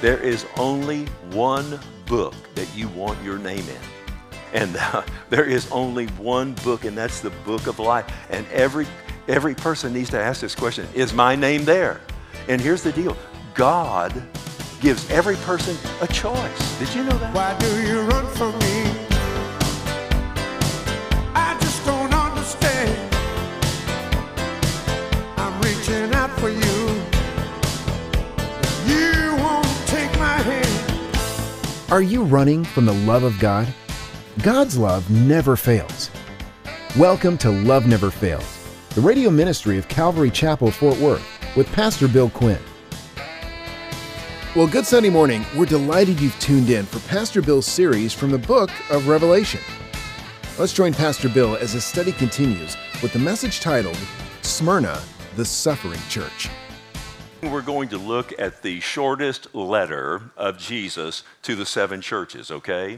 There is only one book that you want your name in. And there is only one book, and that's the book of life. And every person needs to ask this question, is my name there? And here's the deal. God gives every person a choice. Did you know that? Why do you run from me? I just don't understand. I'm reaching out for you. You won't take my hand. Are you running from the love of God? God's love never fails. Welcome to Love Never Fails, the radio ministry of Calvary Chapel, Fort Worth, with Pastor Bill Quinn. Well, good Sunday morning. We're delighted you've tuned in for Pastor Bill's series from the book of Revelation. Let's join Pastor Bill as his study continues with the message titled, Smyrna, the Suffering Church. We're going to look at the shortest letter of Jesus to the seven churches, okay?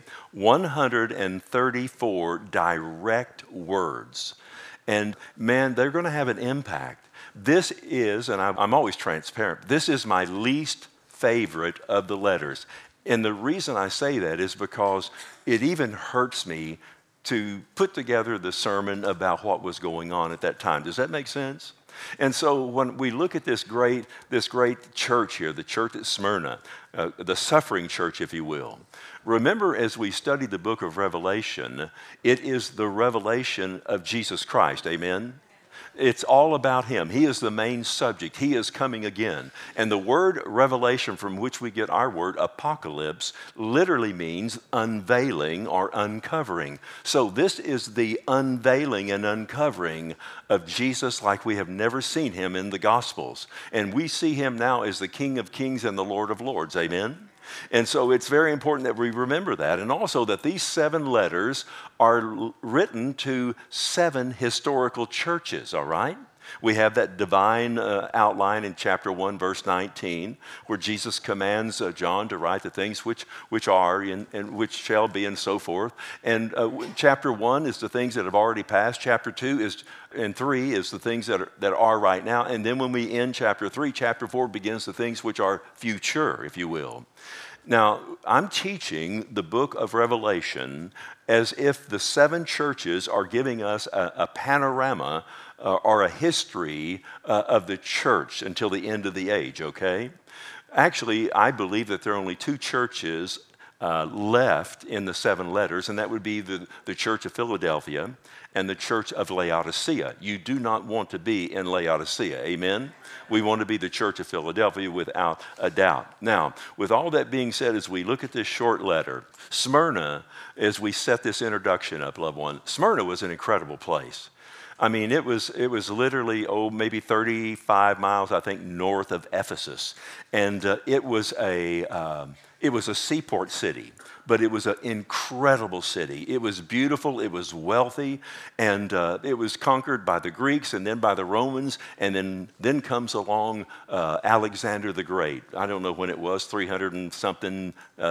134 direct words. And man, they're going to have an impact. This is, and I'm always transparent, this is my least favorite of the letters. And the reason I say that is because it even hurts me to put together the sermon about what was going on at that time. Does that make sense? And so when we look at this great church here, the church at Smyrna, the suffering church, if you will, remember as we study the book of Revelation, it is the revelation of Jesus Christ, amen? It's all about Him. He is the main subject. He is coming again. And the word revelation, from which we get our word apocalypse, literally means unveiling or uncovering. So this is the unveiling and uncovering of Jesus like we have never seen Him in the Gospels. And we see Him now as the King of Kings and the Lord of Lords. Amen? And so it's very important that we remember that, and also that these seven letters are written to seven historical churches, all right? We have that divine outline in chapter 1, verse 19, where Jesus commands John to write the things which are and which shall be and so forth. And chapter 1 is the things that have already passed. Chapter 2 and 3 is the things that are right now. And then when we end chapter 3, chapter 4 begins the things which are future, if you will. Now, I'm teaching the book of Revelation as if the seven churches are giving us a panorama or a history of the church until the end of the age, okay? Actually, I believe that there are only two churches left in the seven letters, and that would be the Church of Philadelphia and the Church of Laodicea. You do not want to be in Laodicea, amen? We want to be the Church of Philadelphia without a doubt. Now, with all that being said, as we look at this short letter, Smyrna, as we set this introduction up, loved one, Smyrna was an incredible place. I mean, it was literally, maybe 35 miles, I think, north of Ephesus. And it was a seaport city, but it was an incredible city. It was beautiful, it was wealthy, and it was conquered by the Greeks and then by the Romans, and then comes along Alexander the Great. I don't know when it was, 300 and something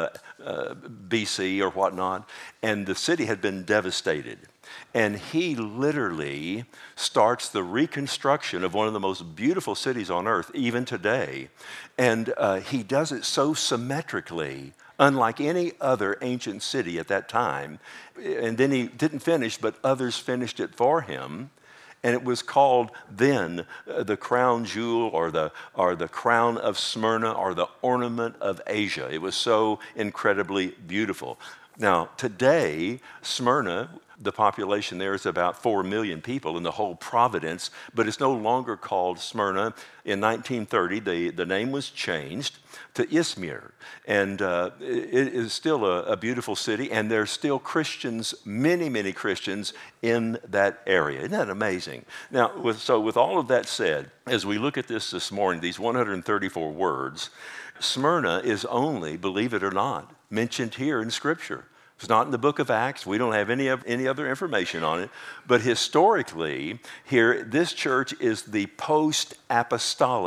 BC or whatnot, and the city had been devastated. And he literally starts the reconstruction of one of the most beautiful cities on earth, even today. And he does it so symmetrically, unlike any other ancient city at that time. And then he didn't finish, but others finished it for him. And it was called then the crown jewel or the crown of Smyrna or the ornament of Asia. It was so incredibly beautiful. Now, today, Smyrna, the population there is about 4 million people in the whole province, but it's no longer called Smyrna. In 1930, the name was changed to Izmir, and it is still a beautiful city, and there's still Christians, many, many Christians in that area. Isn't that amazing? Now, with all of that said, as we look at this morning, these 134 words, Smyrna is only, believe it or not, mentioned here in Scripture. It's not in the book of Acts. We don't have any other information on it. But historically, here, this church is the post-apostolic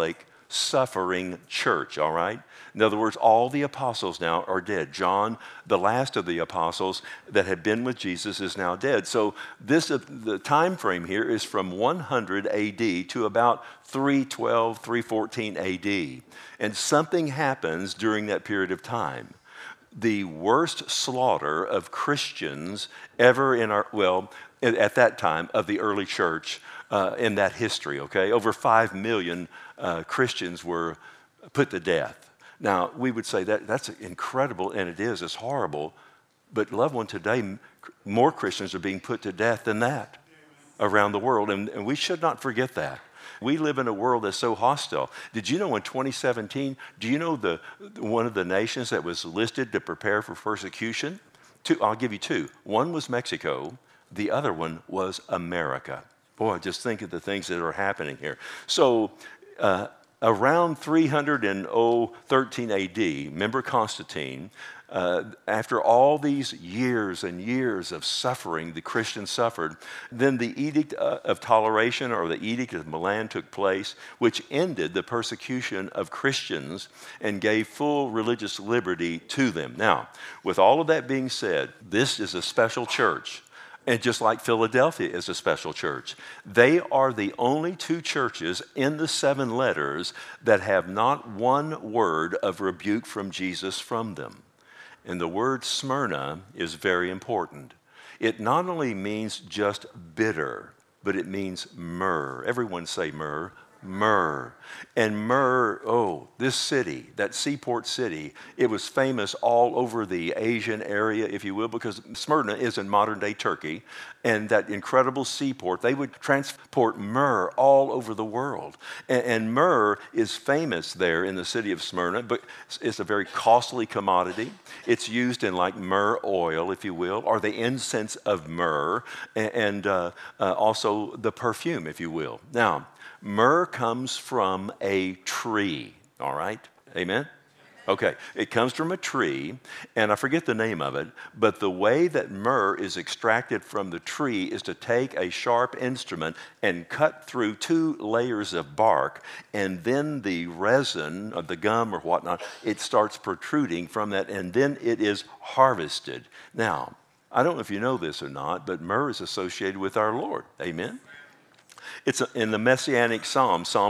suffering church, all right? In other words, all the apostles now are dead. John, the last of the apostles that had been with Jesus, is now dead. So the time frame here is from 100 AD to about 312, 314 AD. And something happens during that period of time. The worst slaughter of Christians ever at that time of the early church in that history, okay? Over 5 million Christians were put to death. Now, we would say that's incredible, and it is. It's horrible. But, loved one, today, more Christians are being put to death than that around the world, and we should not forget that. We live in a world that's so hostile. Did you know in 2017, do you know one of the nations that was listed to prepare for persecution? I'll give you two. One was Mexico. The other one was America. Boy, just think of the things that are happening here. So, around 313 AD, remember Constantine, after all these years and years of suffering, the Christians suffered, then the Edict of Toleration, or the Edict of Milan, took place, which ended the persecution of Christians and gave full religious liberty to them. Now, with all of that being said, this is a special church. And just like Philadelphia is a special church, they are the only two churches in the 7 letters that have not one word of rebuke from Jesus from them. And the word Smyrna is very important. It not only means just bitter, but it means myrrh. Everyone say myrrh. Myrrh. And myrrh, this city, that seaport city, it was famous all over the Asian area, if you will, because Smyrna is in modern-day Turkey, and that incredible seaport, they would transport myrrh all over the world. And myrrh is famous there in the city of Smyrna, but it's a very costly commodity. It's used in like myrrh oil, if you will, or the incense of myrrh, and also the perfume, if you will. Now, myrrh comes from a tree, all right? Amen? Okay, it comes from a tree, and I forget the name of it, but the way that myrrh is extracted from the tree is to take a sharp instrument and cut through 2 layers of bark, and then the resin of the gum or whatnot, it starts protruding from that, and then it is harvested. Now, I don't know if you know this or not, but myrrh is associated with our Lord. Amen? It's in the Messianic Psalm, Psalm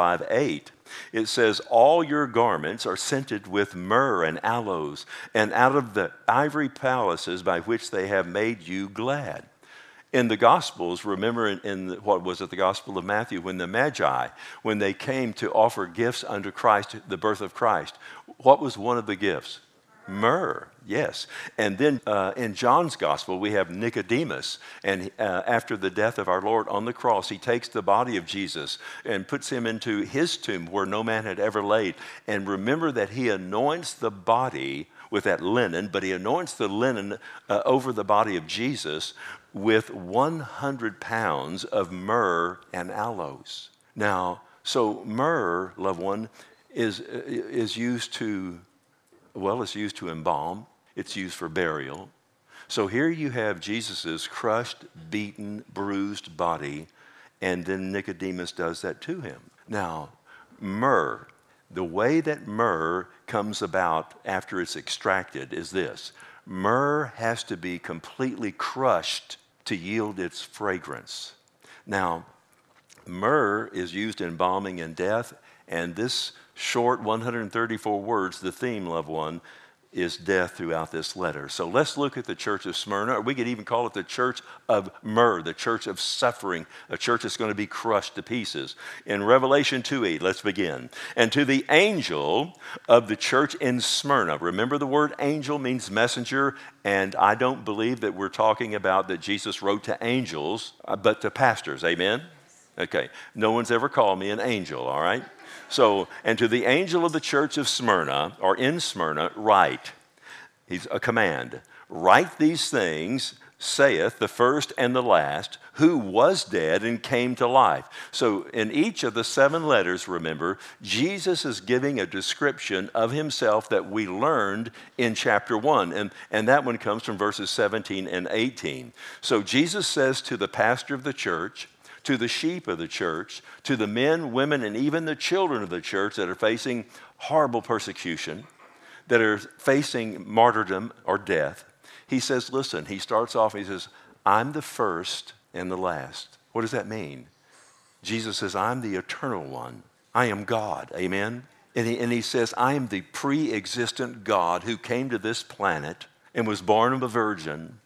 45:8. It says, all your garments are scented with myrrh and aloes, and out of the ivory palaces by which they have made you glad. In the Gospels, remember the Gospel of Matthew, when the Magi, when they came to offer gifts unto Christ, the birth of Christ, what was one of the gifts? Myrrh, yes. And then in John's Gospel, we have Nicodemus, and after the death of our Lord on the cross, he takes the body of Jesus and puts him into his tomb where no man had ever laid. And remember that he anoints the body with that linen, but he anoints the linen over the body of Jesus with 100 pounds of myrrh and aloes. Now, so myrrh, loved one, is used to, it's used to embalm. It's used for burial. So here you have Jesus' crushed, beaten, bruised body, and then Nicodemus does that to him. Now, myrrh, the way that myrrh comes about after it's extracted is this. Myrrh has to be completely crushed to yield its fragrance. Now, myrrh is used in embalming and death, and this short 134 words, the theme, loved one, is death throughout this letter. So let's look at the church of Smyrna, or we could even call it the church of myrrh, the church of suffering, a church that's going to be crushed to pieces. In Revelation 2:8, let's begin. And to the angel of the church in Smyrna, remember the word angel means messenger, and I don't believe that we're talking about that Jesus wrote to angels, but to pastors, amen? Okay, no one's ever called me an angel, all right? So, and to the angel of the church of Smyrna, or in Smyrna, write. He's a command. Write these things, saith the first and the last, who was dead and came to life. So in each of the 7 letters, remember, Jesus is giving a description of himself that we learned in chapter 1. And that one comes from verses 17 and 18. So Jesus says to the pastor of the church, to the sheep of the church, to the men, women, and even the children of the church that are facing horrible persecution, that are facing martyrdom or death. He says, listen, he starts off, he says, I'm the first and the last. What does that mean? Jesus says, I'm the eternal one. I am God. Amen? And he says, I am the pre-existent God who came to this planet and was born of a virgin,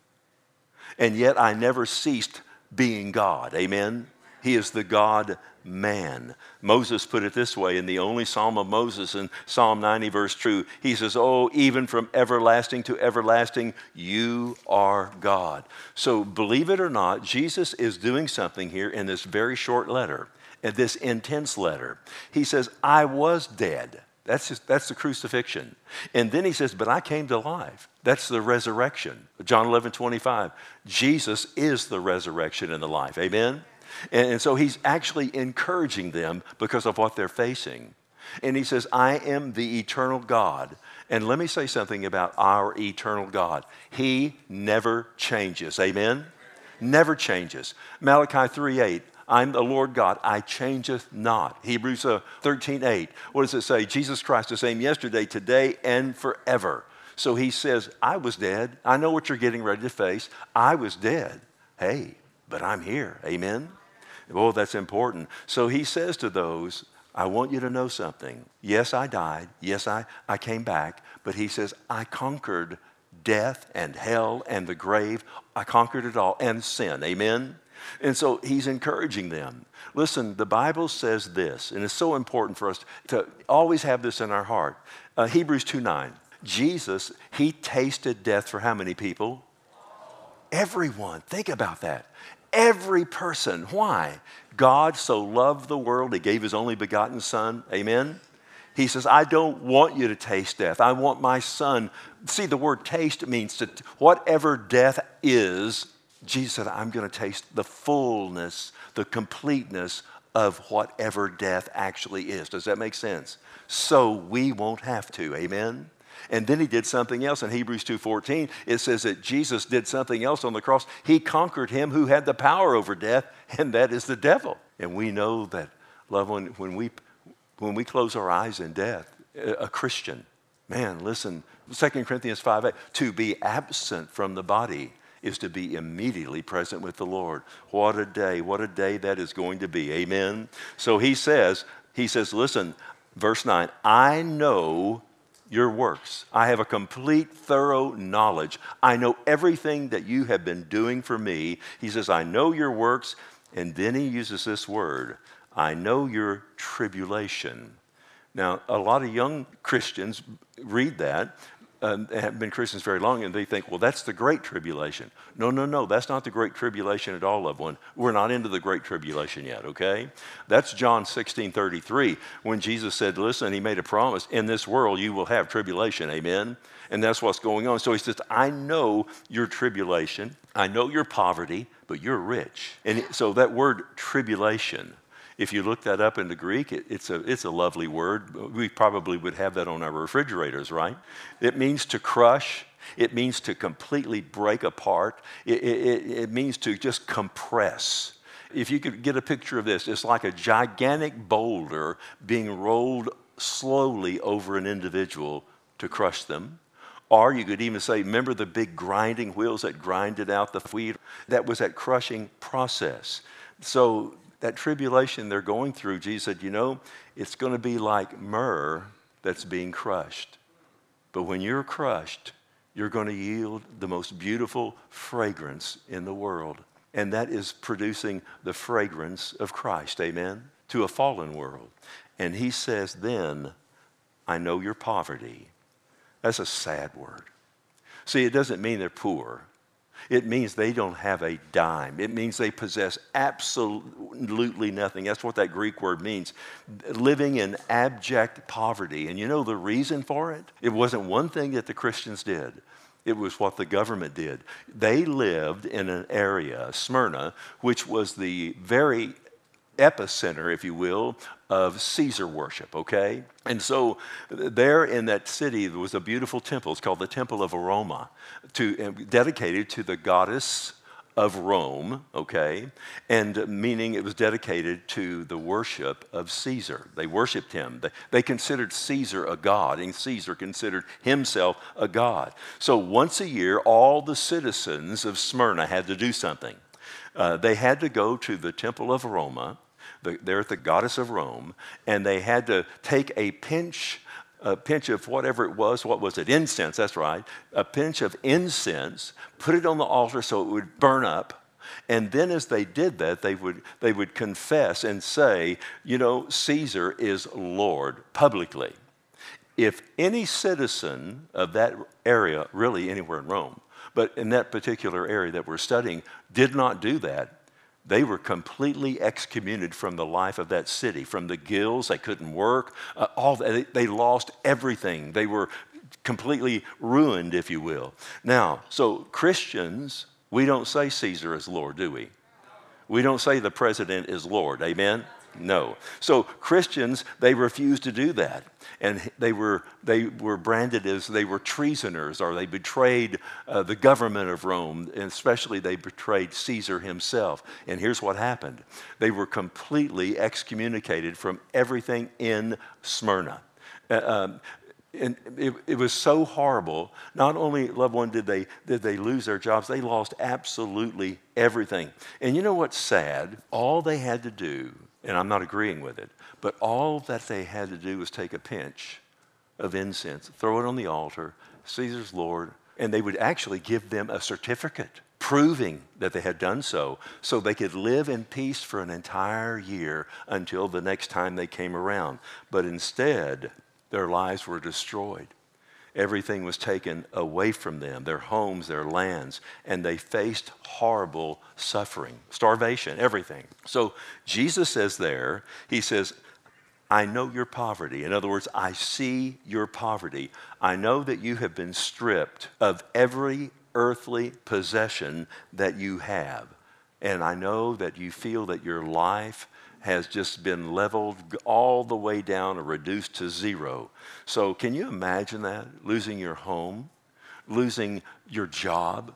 and yet I never ceased being God. Amen? He is the God-man. Moses put it this way in the only Psalm of Moses in Psalm 90, verse 2. He says, oh, even from everlasting to everlasting, you are God. So believe it or not, Jesus is doing something here in this very short letter, in this intense letter. He says, I was dead. That's the crucifixion. And then he says, but I came to life. That's the resurrection. John 11:25. Jesus is the resurrection and the life. Amen? And so he's actually encouraging them because of what they're facing. And he says, I am the eternal God. And let me say something about our eternal God. He never changes. Amen? Never changes. Malachi 3:8. I'm the Lord God, I changeth not. Hebrews 13:8. What does it say? Jesus Christ the same yesterday, today, and forever. So he says, I was dead. I know what you're getting ready to face. I was dead. Hey, but I'm here. Amen? Oh, that's important. So he says to those, I want you to know something. Yes, I died. Yes, I came back. But he says, I conquered death and hell and the grave. I conquered it all and sin. Amen? And so he's encouraging them. Listen, the Bible says this, and it's so important for us to always have this in our heart. Hebrews 2:9. Jesus, he tasted death for how many people? Everyone. Think about that. Every person. Why? God so loved the world, he gave his only begotten son. Amen? He says, I don't want you to taste death. I want my son. See, the word taste means to whatever death is. Jesus said, I'm going to taste the fullness, the completeness of whatever death actually is. Does that make sense? So we won't have to. Amen? And then he did something else in Hebrews 2:14. It says that Jesus did something else on the cross. He conquered him who had the power over death, and that is the devil. And we know that, loved one, when we close our eyes in death, a Christian, man, listen, 2 Corinthians 5:8, to be absent from the body is to be immediately present with the Lord. What a day that is going to be. Amen? So he says, listen, verse 9, I know your works. I have a complete, thorough knowledge. I know everything that you have been doing for me. He says, I know your works. And then he uses this word, I know your tribulation. Now, a lot of young Christians read that, have been Christians very long, and they think, well, that's the Great Tribulation. No, that's not the Great Tribulation at all, loved one. We're not into the Great Tribulation yet, okay? That's John 16:33, when Jesus said, listen, he made a promise, in this world you will have tribulation, amen? And that's what's going on. So he says, I know your tribulation, I know your poverty, but you're rich. And so that word tribulation, if you look that up in the Greek, it's a lovely word. We probably would have that on our refrigerators, right? It means to crush. It means to completely break apart. It means to just compress. If you could get a picture of this, it's like a gigantic boulder being rolled slowly over an individual to crush them. Or you could even say, remember the big grinding wheels that grinded out the wheat? That was that crushing process. So that tribulation they're going through, Jesus said, it's going to be like myrrh that's being crushed. But when you're crushed, you're going to yield the most beautiful fragrance in the world. And that is producing the fragrance of Christ, amen, to a fallen world. And he says, then, I know your poverty. That's a sad word. See, it doesn't mean they're poor. It means they don't have a dime. It means they possess absolutely nothing. That's what that Greek word means. Living in abject poverty. And you know the reason for it? It wasn't one thing that the Christians did. It was what the government did. They lived in an area, Smyrna, which was the very epicenter, if you will, of Caesar worship, okay? And so there in that city, there was a beautiful temple. It's called the Temple of Aroma, dedicated to the goddess of Rome, okay, and meaning it was dedicated to the worship of Caesar. They worshiped him. They considered Caesar a god, and Caesar considered himself a god. So once a year, all the citizens of Smyrna had to do something. They had to go to the temple of Roma, there at the goddess of Rome, and they had to take a pinch of whatever it was. What was it? Incense, that's right. A pinch of incense, put it on the altar so it would burn up. And then as they did that, they would confess and say, you know, Caesar is Lord publicly. If any citizen of that area, really anywhere in Rome, but in that particular area that we're studying, did not do that, they were completely excommunicated from the life of that city, from the guilds. They couldn't work. They lost everything. They were completely ruined, if you will. Now, so Christians, we don't say Caesar is Lord, do we? We don't say the president is Lord. Amen? No. So Christians, they refused to do that. And they were branded as they were treasoners, or they betrayed the government of Rome, and especially they betrayed Caesar himself. And here's what happened. They were completely excommunicated from everything in Smyrna. And it was so horrible. Not only, loved one, did they lose their jobs, they lost absolutely everything. And you know what's sad? All they had to do, and I'm not agreeing with it, but all that they had to do was take a pinch of incense, throw it on the altar, Caesar's Lord, and they would actually give them a certificate proving that they had done so they could live in peace for an entire year until the next time they came around. But instead, their lives were destroyed. Everything was taken away from them, their homes, their lands, and they faced horrible suffering, starvation, everything. So Jesus says there, he says, I know your poverty. In other words, I see your poverty. I know that you have been stripped of every earthly possession that you have. And I know that you feel that your life has just been leveled all the way down or reduced to zero. So can you imagine that? Losing your home, losing your job.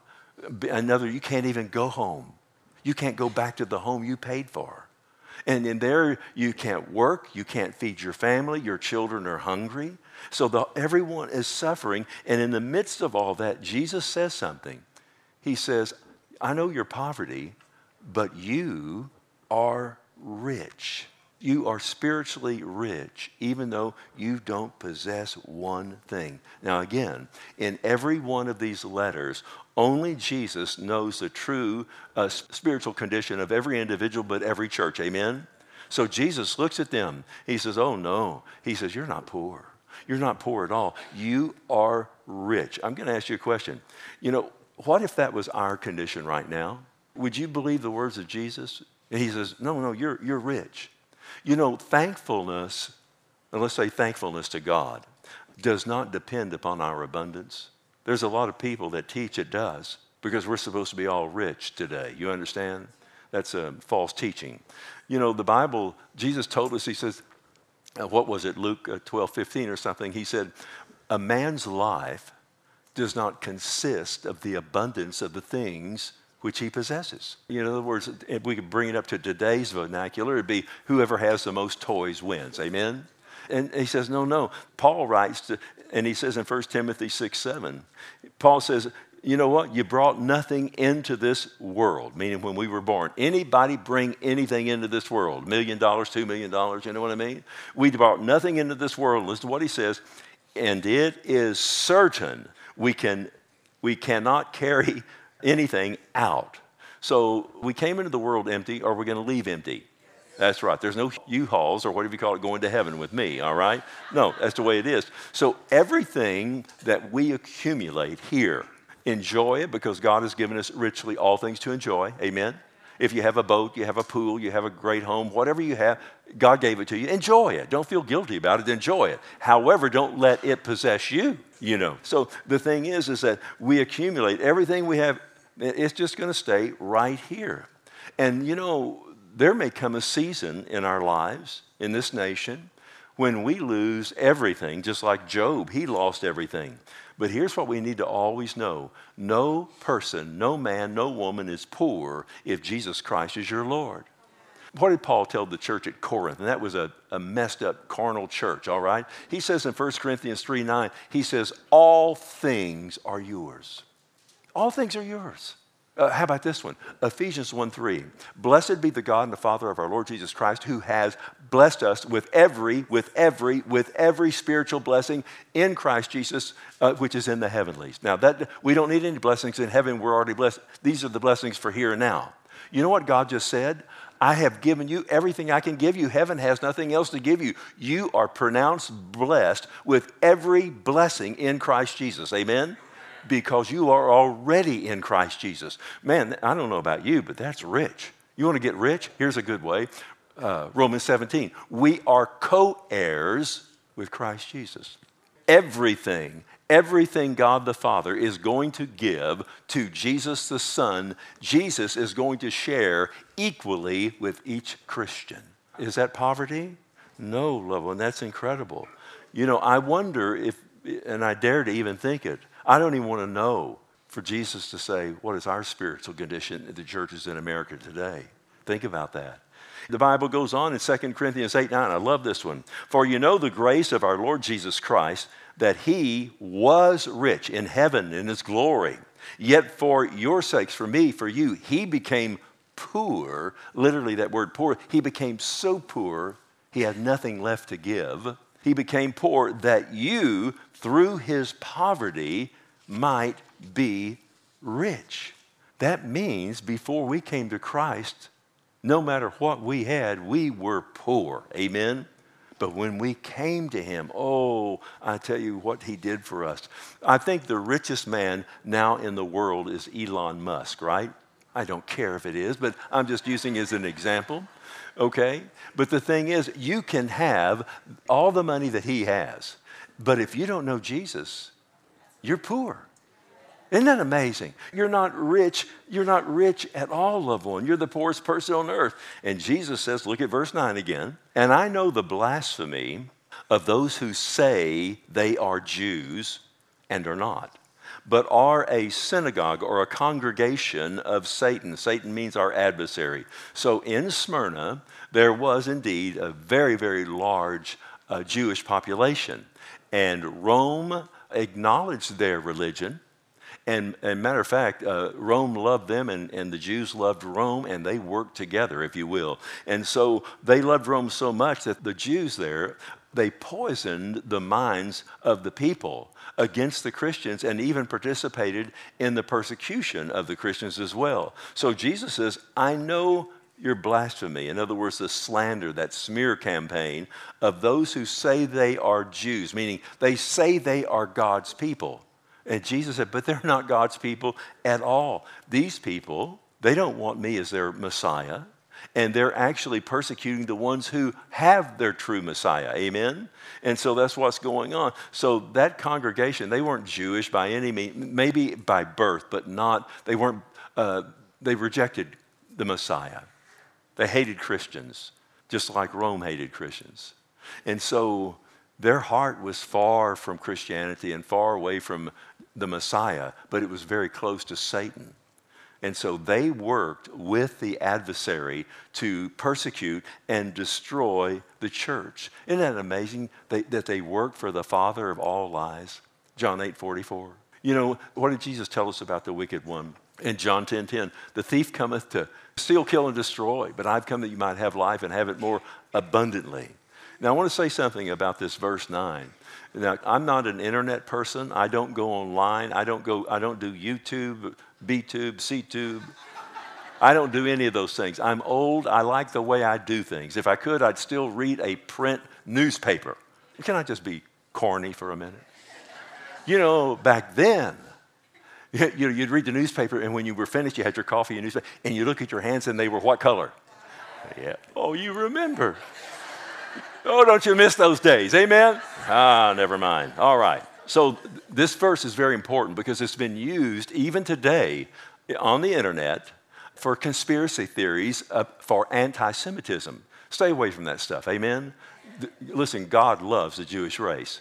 You can't even go home. You can't go back to the home you paid for. And in there, you can't work, you can't feed your family, your children are hungry. So everyone is suffering. And in the midst of all that, Jesus says something. He says, I know your poverty, but you are rich. You are spiritually rich, even though you don't possess one thing. Now again, in every one of these letters, only Jesus knows the true spiritual condition of every individual, but every church. Amen? So Jesus looks at them. He says, oh no. He says, you're not poor. You're not poor at all. You are rich. I'm going to ask you a question. You know, what if that was our condition right now? Would you believe the words of Jesus? And he says, no, you're rich. You know, thankfulness, and let's say thankfulness to God, does not depend upon our abundance. There's a lot of people that teach it does, because we're supposed to be all rich today. You understand? That's a false teaching. You know, the Bible, Jesus told us, he says, what was it, Luke 12:15 or something? He said, a man's life does not consist of the abundance of the things which he possesses. In other words, if we could bring it up to today's vernacular, it'd be whoever has the most toys wins. Amen? And he says, no. Paul writes, and he says in 1 Timothy 6:7, Paul says, you know what? You brought nothing into this world, meaning when we were born. Anybody bring anything into this world? $1 million, $2 million, you know what I mean? We brought nothing into this world. Listen to what he says. And it is certain we cannot carry anything out. So we came into the world empty, or we're going to leave empty. That's right. There's no U-Hauls or whatever you call it going to heaven with me, all right? No, that's the way it is. So everything that we accumulate here, enjoy it, because God has given us richly all things to enjoy. Amen? If you have a boat, you have a pool, you have a great home, whatever you have, God gave it to you. Enjoy it. Don't feel guilty about it. Enjoy it. However, don't let it possess you, you know. So the thing is that we accumulate everything we have. It's just going to stay right here. And, you know, there may come a season in our lives, in this nation, when we lose everything, just like Job. He lost everything. But here's what we need to always know. No person, no man, no woman is poor if Jesus Christ is your Lord. What did Paul tell the church at Corinth? And that was a messed up carnal church, all right? He says in 1 Corinthians 3:9, he says, all things are yours. All things are yours. How about this one? Ephesians 1:3. Blessed be the God and the Father of our Lord Jesus Christ, who has blessed us with every spiritual blessing in Christ Jesus, which is in the heavenlies. Now, that we don't need any blessings in heaven. We're already blessed. These are the blessings for here and now. You know what God just said? I have given you everything I can give you. Heaven has nothing else to give you. You are pronounced blessed with every blessing in Christ Jesus. Amen? Because you are already in Christ Jesus. Man, I don't know about you, but that's rich. You want to get rich? Here's a good way. Romans 17. We are co-heirs with Christ Jesus. Everything God the Father is going to give to Jesus the Son, Jesus is going to share equally with each Christian. Is that poverty? No, loved one, that's incredible. You know, I wonder if, and I dare to even think it, I don't even want to know for Jesus to say, what is our spiritual condition in the churches in America today? Think about that. The Bible goes on in 2 Corinthians 8:9. I love this one. For you know the grace of our Lord Jesus Christ, that he was rich in heaven in his glory. Yet for your sakes, for me, for you, he became poor. Literally that word poor. He became so poor, he had nothing left to give. He became poor that you, through his poverty, might be rich. That means before we came to Christ, no matter what we had, we were poor. Amen? But when we came to him, oh, I tell you what he did for us. I think the richest man now in the world is Elon Musk, right? I don't care if it is, but I'm just using it as an example, okay? But the thing is, you can have all the money that he has, but if you don't know Jesus, you're poor. Isn't that amazing? You're not rich at all, loved one. You're the poorest person on earth. And Jesus says, look at verse 9 again. And I know the blasphemy of those who say they are Jews and are not, but are a synagogue or a congregation of Satan. Satan means our adversary. So in Smyrna, there was indeed a very, very large Jewish population. And Rome acknowledged their religion. And matter of fact, Rome loved them and the Jews loved Rome, and they worked together, if you will. And so they loved Rome so much that the Jews there, they poisoned the minds of the people against the Christians and even participated in the persecution of the Christians as well. So Jesus says, I know your blasphemy. In other words, the slander, that smear campaign of those who say they are Jews, meaning they say they are God's people. And Jesus said, but they're not God's people at all. These people, they don't want me as their Messiah. And they're actually persecuting the ones who have their true Messiah. Amen? And so that's what's going on. So that congregation, they weren't Jewish by any means, maybe by birth, but not, they rejected the Messiah. They hated Christians, just like Rome hated Christians. And so their heart was far from Christianity and far away from the Messiah, but it was very close to Satan. And so they worked with the adversary to persecute and destroy the church. Isn't that amazing that they worked for the father of all lies? John 8:44. You know, what did Jesus tell us about the wicked one? In John 10:10, the thief cometh to steal, kill, and destroy, but I've come that you might have life and have it more abundantly. Now, I want to say something about this verse 9. Now, I'm not an internet person. I don't go online. I don't do YouTube, B-tube, C-tube. I don't do any of those things. I'm old. I like the way I do things. If I could, I'd still read a print newspaper. Can I just be corny for a minute? You know, back then, you'd read the newspaper, and when you were finished, you had your coffee and newspaper, and you look at your hands, and they were what color? Yeah. Oh, you remember. Oh, don't you miss those days? Amen? Never mind. All right. So this verse is very important because it's been used even today on the internet for conspiracy theories for anti-Semitism. Stay away from that stuff. Amen? Listen, God loves the Jewish race.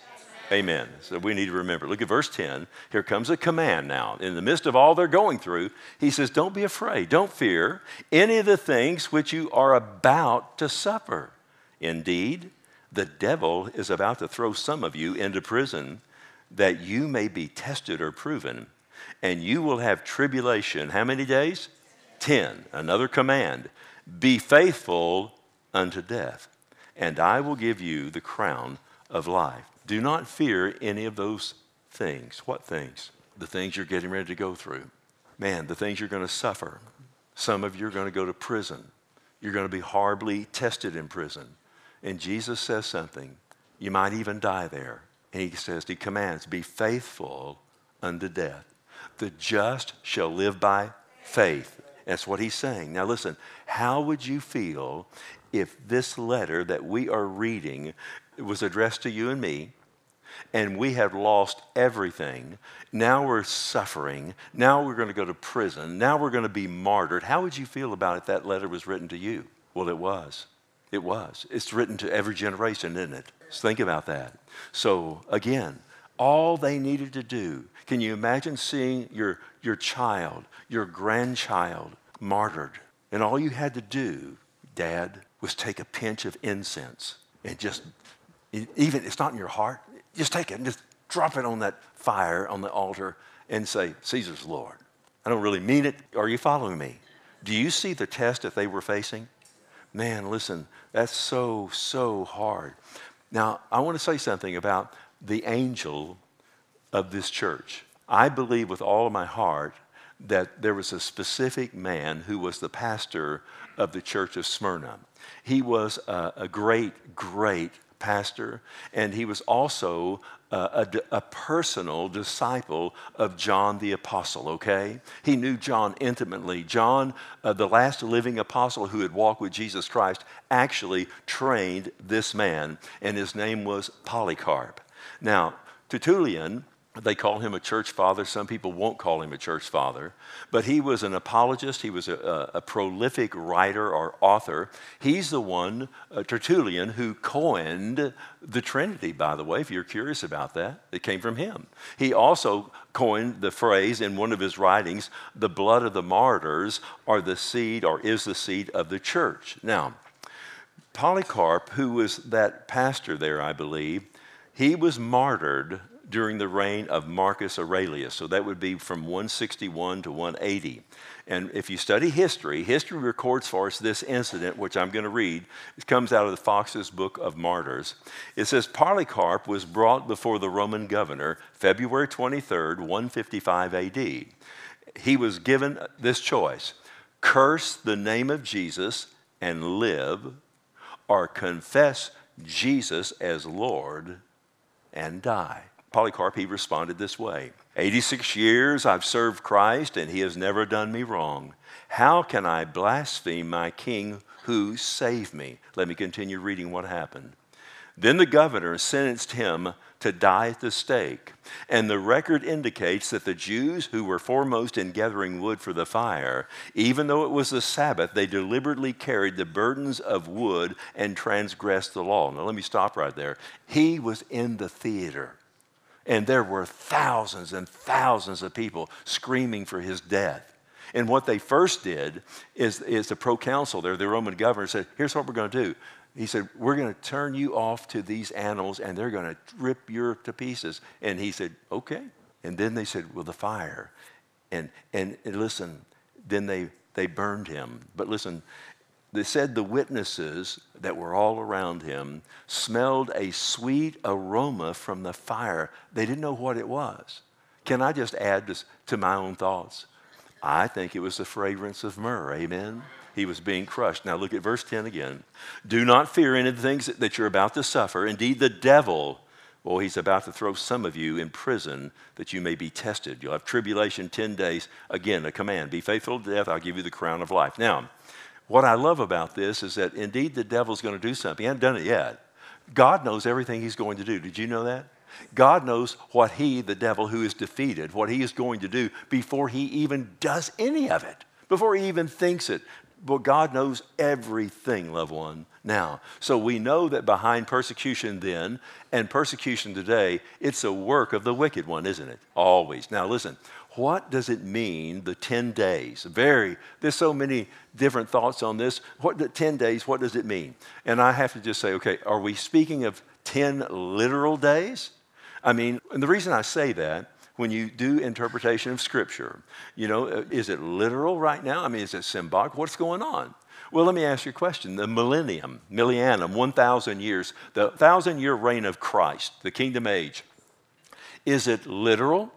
Amen. So we need to remember. Look at verse 10. Here comes a command now. In the midst of all they're going through, he says, don't be afraid. Don't fear any of the things which you are about to suffer. Indeed, the devil is about to throw some of you into prison that you may be tested or proven. And you will have tribulation. How many days? 10. Another command. Be faithful unto death, and I will give you the crown of life. Do not fear any of those things. What things? The things you're getting ready to go through. Man, the things you're going to suffer. Some of you are going to go to prison. You're going to be horribly tested in prison. And Jesus says something. You might even die there. And he commands, be faithful unto death. The just shall live by faith. That's what he's saying. Now listen, how would you feel if this letter that we are reading was addressed to you and me, and we have lost everything? Now we're suffering. Now we're going to go to prison. Now we're going to be martyred. How would you feel about it if that letter was written to you? Well, it was. It was. It's written to every generation, isn't it? So think about that. So again, all they needed to do, can you imagine seeing your child, your grandchild martyred? And all you had to do, Dad, was take a pinch of incense and just, even it's not in your heart, just take it and just drop it on that fire on the altar and say, Caesar's Lord. I don't really mean it. Are you following me? Do you see the test that they were facing? Man, listen, that's so, so hard. Now, I want to say something about the angel of this church. I believe with all of my heart that there was a specific man who was the pastor of the church of Smyrna. He was a great, great pastor, and he was also a personal disciple of John the Apostle, okay? He knew John intimately. John, the last living apostle who had walked with Jesus Christ, actually trained this man, and his name was Polycarp. Now, Tertullian, they call him a church father. Some people won't call him a church father. But he was an apologist. He was a prolific writer or author. He's the one, Tertullian, who coined the Trinity, by the way, if you're curious about that. It came from him. He also coined the phrase in one of his writings, the blood of the martyrs are the seed or is the seed of the church. Now, Polycarp, who was that pastor there, I believe, he was martyred during the reign of Marcus Aurelius. So that would be from 161 to 180. And if you study history, history records for us this incident, which I'm going to read. It comes out of the Fox's Book of Martyrs. It says, Polycarp was brought before the Roman governor February 23rd, 155 AD. He was given this choice: curse the name of Jesus and live, or confess Jesus as Lord and die. Polycarp, he responded this way: 86 years I've served Christ, and he has never done me wrong. How can I blaspheme my king who saved me? Let me continue reading what happened. Then the governor sentenced him to die at the stake. And the record indicates that the Jews who were foremost in gathering wood for the fire, even though it was the Sabbath, they deliberately carried the burdens of wood and transgressed the law. Now let me stop right there. He was in the theater. And there were thousands and thousands of people screaming for his death. And what they first did is the proconsul there, the Roman governor, said, here's what we're going to do. He said, we're going to turn you off to these animals, and they're going to rip you to pieces. And he said, okay. And then they said, well, the fire. And listen, then they burned him. But listen, they said the witnesses that were all around him smelled a sweet aroma from the fire. They didn't know what it was. Can I just add this to my own thoughts? I think it was the fragrance of myrrh. Amen? He was being crushed. Now look at verse 10 again. Do not fear any of the things that you're about to suffer. Indeed, the devil, well, he's about to throw some of you in prison that you may be tested. You'll have tribulation 10 days. Again, a command. Be faithful to death. I'll give you the crown of life. Now, what I love about this is that indeed the devil's going to do something. He hasn't done it yet. God knows everything he's going to do. Did you know that? God knows what he, the devil who is defeated, what he is going to do before he even does any of it, before he even thinks it. But God knows everything, loved one. Now, so we know that behind persecution then and persecution today, it's a work of the wicked one, isn't it? Always. Now listen, what does it mean, the 10 days? There's so many different thoughts on this. The 10 days, what does it mean? And I have to just say, okay, are we speaking of 10 literal days? I mean, and the reason I say that, when you do interpretation of Scripture, is it literal right now? I mean, is it symbolic? What's going on? Well, let me ask you a question. The millennium, 1,000 years, the 1,000-year reign of Christ, the kingdom age, is it literal?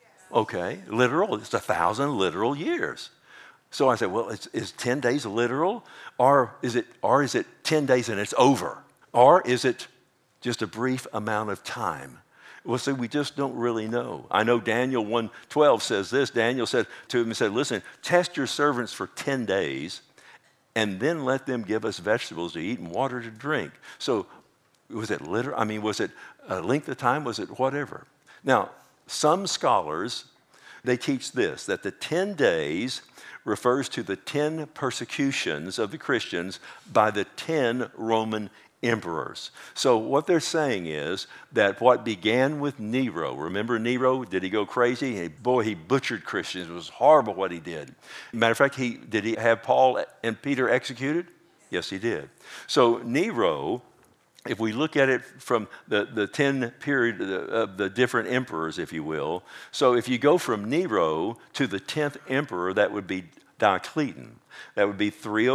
Okay, literal. It's 1,000 literal years. So I said, well, is 10 days literal? Or is it 10 days and it's over? Or is it just a brief amount of time? Well, see, we just don't really know. I know Daniel 1:12 says this. Daniel said to him, he said, listen, test your servants for 10 days, and then let them give us vegetables to eat and water to drink. So was it literal? I mean, was it a length of time? Was it whatever? Now, some scholars, they teach this, that the 10 days refers to the 10 persecutions of the Christians by the 10 Roman emperors. So what they're saying is that what began with Nero, remember Nero, did he go crazy? He butchered Christians. It was horrible what he did. Matter of fact, did he have Paul and Peter executed? Yes, he did. So Nero, if we look at it from the 10 period of the different emperors, if you will, so if you go from Nero to the 10th emperor, that would be Diocletian. That would be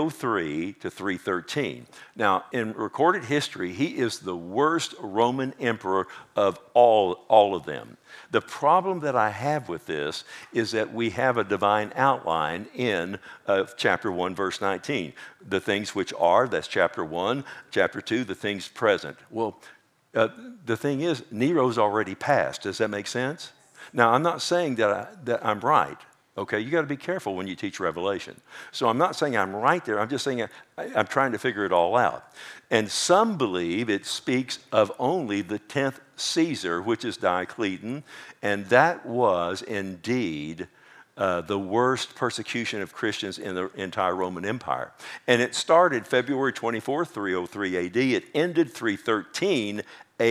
303 to 313. Now, in recorded history, he is the worst Roman emperor of all of them. The problem that I have with this is that we have a divine outline in chapter 1, verse 19. The things which are, that's chapter 1. Chapter 2, the things present. Well, the thing is, Nero's already passed. Does that make sense? Now, I'm not saying that I'm right. Okay, you got to be careful when you teach Revelation. So I'm not saying I'm right there. I'm just saying I'm trying to figure it all out. And some believe it speaks of only the 10th Caesar, which is Diocletian, and that was indeed the worst persecution of Christians in the entire Roman Empire. And it started February 24, 303 AD. It ended 313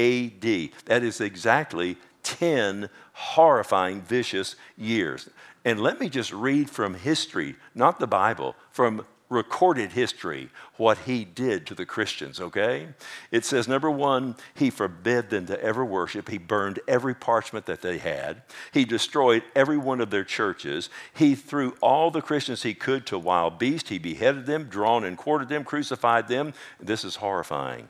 AD. That is exactly 10 horrifying, vicious years. And let me just read from history, not the Bible, from recorded history, what he did to the Christians, okay? It says, number one, he forbid them to ever worship. He burned every parchment that they had. He destroyed every one of their churches. He threw all the Christians he could to wild beasts. He beheaded them, drawn and quartered them, crucified them. This is horrifying.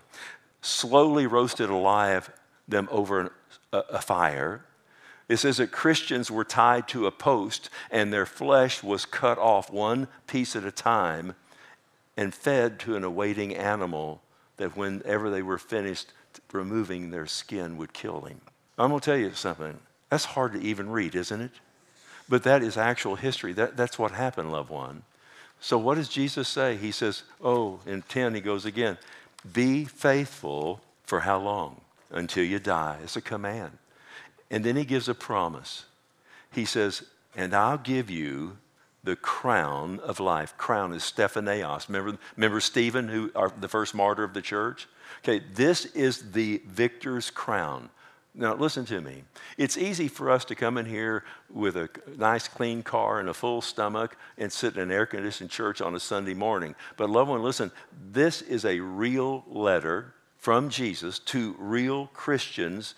Slowly roasted alive them over a fire. It says that Christians were tied to a post and their flesh was cut off one piece at a time and fed to an awaiting animal that whenever they were finished removing their skin would kill him. I'm going to tell you something. That's hard to even read, isn't it? But that is actual history. That's what happened, loved one. So what does Jesus say? He says, in 10 he goes again, be faithful for how long? Until you die. It's a command. And then he gives a promise. He says, and I'll give you the crown of life. Crown is Stephaneos. Remember Stephen, the first martyr of the church? Okay, this is the victor's crown. Now, listen to me. It's easy for us to come in here with a nice, clean car and a full stomach and sit in an air-conditioned church on a Sunday morning. But, loved one, listen, this is a real letter from Jesus to real Christians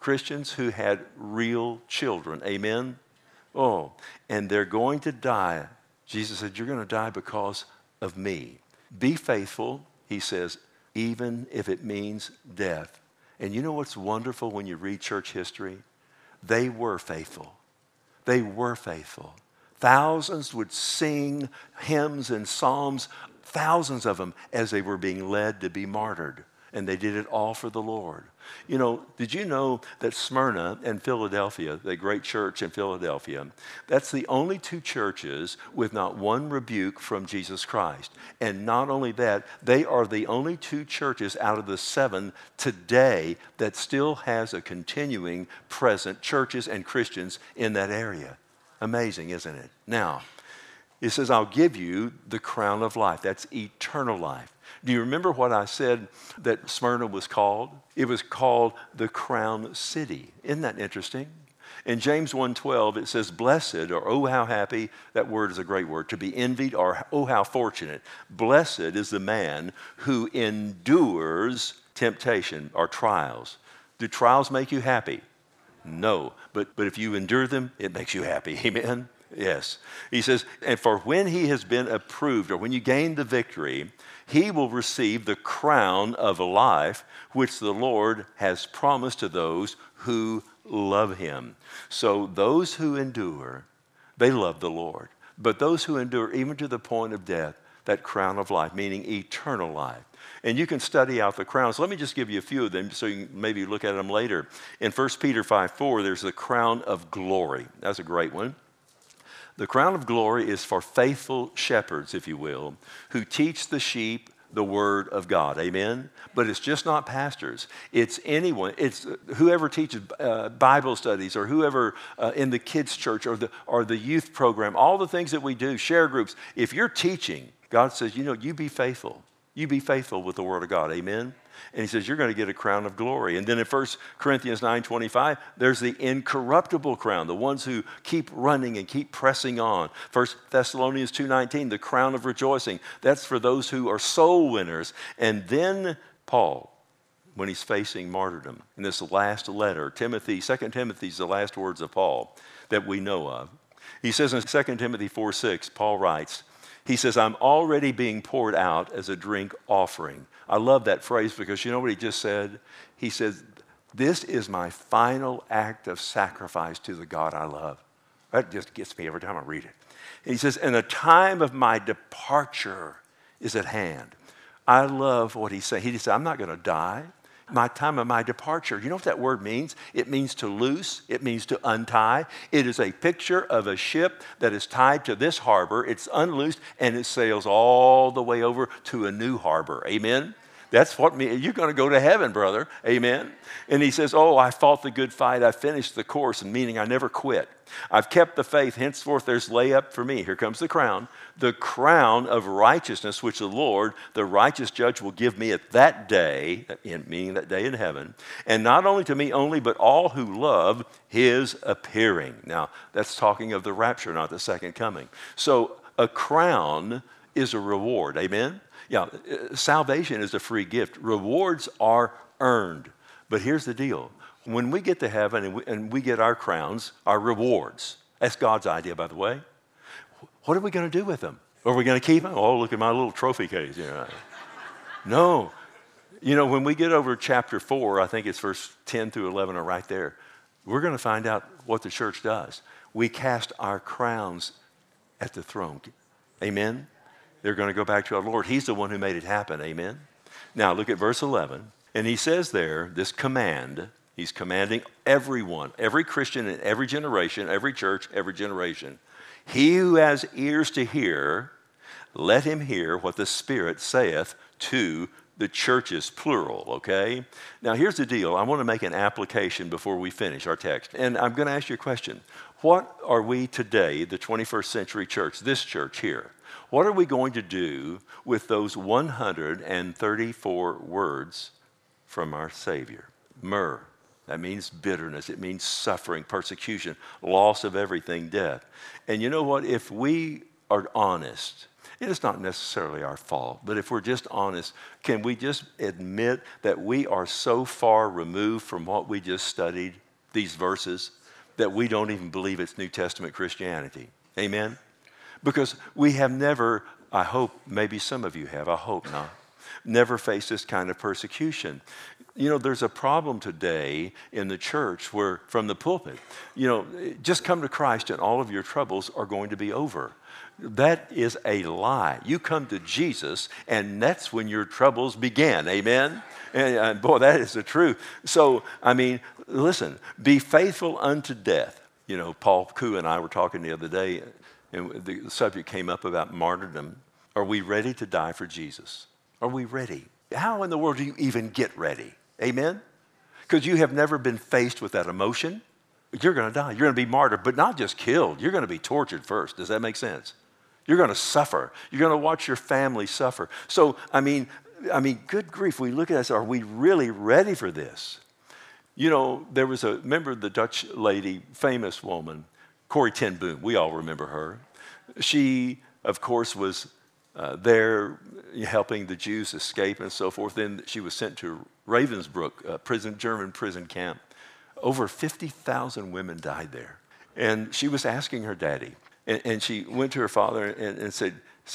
who had real children. Amen? And they're going to die. Jesus said, you're going to die because of me. Be faithful, he says, even if it means death. And you know what's wonderful when you read church history? They were faithful. They were faithful. Thousands would sing hymns and psalms, thousands of them, as they were being led to be martyred. And they did it all for the Lord. You know, did you know that Smyrna and Philadelphia, the great church in Philadelphia, that's the only two churches with not one rebuke from Jesus Christ. And not only that, they are the only two churches out of the 7 today that still has a continuing present churches and Christians in that area. Amazing, isn't it? Now, it says, I'll give you the crown of life. That's eternal life. Do you remember what I said that Smyrna was called? It was called the crown city. Isn't that interesting? In James 1:12, it says, blessed, or oh, how happy, that word is a great word, to be envied, or oh, how fortunate. Blessed is the man who endures temptation or trials. Do trials make you happy? No, but if you endure them, it makes you happy. Amen? Yes. He says, and for when he has been approved, or when you gain the victory, he will receive the crown of life, which the Lord has promised to those who love him. So those who endure, they love the Lord. But those who endure even to the point of death, that crown of life, meaning eternal life. And you can study out the crowns. Let me just give you a few of them so you can maybe look at them later. In 1 Peter 5:4, there's the crown of glory. That's a great one. The crown of glory is for faithful shepherds, if you will, who teach the sheep the word of God. Amen? But it's just not pastors. It's anyone. It's whoever teaches Bible studies, or whoever in the kids' church, or the youth program, all the things that we do, share groups. If you're teaching, God says, you be faithful. You be faithful with the word of God. Amen? And he says, you're going to get a crown of glory. And then in 1 Corinthians 9:25, there's the incorruptible crown, the ones who keep running and keep pressing on. 1 Thessalonians 2:19, the crown of rejoicing. That's for those who are soul winners. And then Paul, when he's facing martyrdom, in this last letter, 2 Timothy is the last words of Paul that we know of. He says in 2 Timothy 4:6, Paul writes, he says, I'm already being poured out as a drink offering. I love that phrase because you know what he just said? He says, this is my final act of sacrifice to the God I love. That just gets me every time I read it. And he says, and the time of my departure is at hand. I love what he's saying. He said, I'm not going to die. My time of my departure. You know what that word means? It means to loose. It means to untie. It is a picture of a ship that is tied to this harbor. It's unloosed and it sails all the way over to a new harbor. Amen? That's what you're going to go to heaven, brother. Amen? And he says, oh, I fought the good fight. I finished the course, and meaning I never quit. I've kept the faith. Henceforth, there's layup for me. Here comes the crown of righteousness, which the Lord, the righteous judge, will give me at that day, meaning that day in heaven. And not only to me only, but all who love his appearing. Now, that's talking of the rapture, not the second coming. So a crown is a reward. Amen? Yeah, salvation is a free gift. Rewards are earned. But here's the deal. When we get to heaven and we get our crowns, our rewards, that's God's idea, by the way, what are we going to do with them? Are we going to keep them? Oh, look at my little trophy case. No. When we get over chapter 4, I think it's verse 10 through 11 are right there, we're going to find out what the church does. We cast our crowns at the throne. Amen? They're going to go back to our Lord. He's the one who made it happen. Amen? Now, look at verse 11. And he says there, this command, he's commanding everyone, every Christian in every generation, every church, every generation. He who has ears to hear, let him hear what the Spirit saith to the churches, plural, okay? Now, here's the deal. I want to make an application before we finish our text. And I'm going to ask you a question. What are we today, the 21st century church, this church here, what are we going to do with those 134 words from our Savior? Myrrh. That means bitterness. It means suffering, persecution, loss of everything, death. And you know what? If we are honest, it is not necessarily our fault, but if we're just honest, can we just admit that we are so far removed from what we just studied, these verses, that we don't even believe it's New Testament Christianity? Amen? Because we have never, I hope, maybe some of you have, I hope not, never faced this kind of persecution. There's a problem today in the church where, from the pulpit, just come to Christ and all of your troubles are going to be over. That is a lie. You come to Jesus and that's when your troubles begin. Amen? And boy, that is the truth. So, listen, be faithful unto death. Paul Koo and I were talking the other day, and the subject came up about martyrdom. Are we ready to die for Jesus? Are we ready? How in the world do you even get ready? Amen? Because you have never been faced with that emotion. You're going to die. You're going to be martyred, but not just killed. You're going to be tortured first. Does that make sense? You're going to suffer. You're going to watch your family suffer. So, I mean, good grief, we look at this, are we really ready for this? You know, there was remember the Dutch lady, famous woman, Corrie ten Boom. We all remember her. She, of course, was there helping the Jews escape and so forth. Then she was sent to Ravensbrück, German prison camp. Over 50,000 women died there. And she was asking her daddy. And she went to her father and said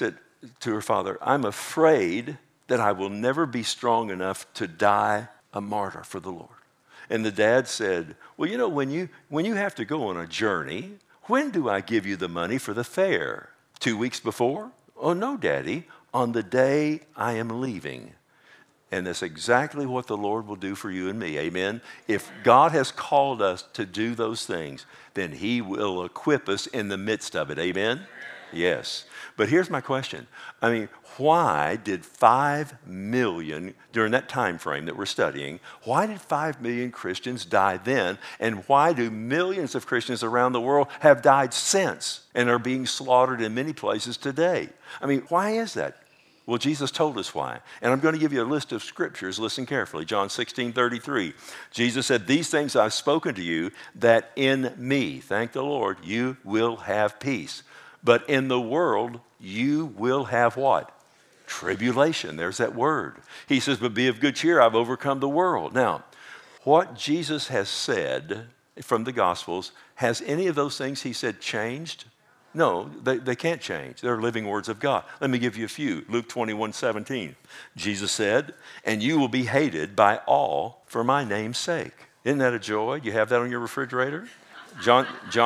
to her father, I'm afraid that I will never be strong enough to die a martyr for the Lord. And the dad said, well, you know, when you have to go on a journey, when do I give you the money for the fare? 2 weeks before? Oh, no, Daddy, on the day I am leaving. And that's exactly what the Lord will do for you and me, amen? If God has called us to do those things, then he will equip us in the midst of it, amen? Yes. But here's my question. I mean, why did 5 million, during that time frame that we're studying, why did 5 million Christians die then? And why do millions of Christians around the world have died since and are being slaughtered in many places today? I mean, why is that? Well, Jesus told us why. And I'm going to give you a list of scriptures. Listen carefully. John 16:33. Jesus said, these things I've spoken to you, that in me, thank the Lord, you will have peace. But in the world, you will have what? Tribulation. There's that word. He says, but be of good cheer, I've overcome the world. Now, what Jesus has said from the Gospels, has any of those things he said changed? No, they can't change. They're living words of God. Let me give you a few. Luke 21:17. Jesus said, and you will be hated by all for my name's sake. Isn't that a joy? You have that on your refrigerator? John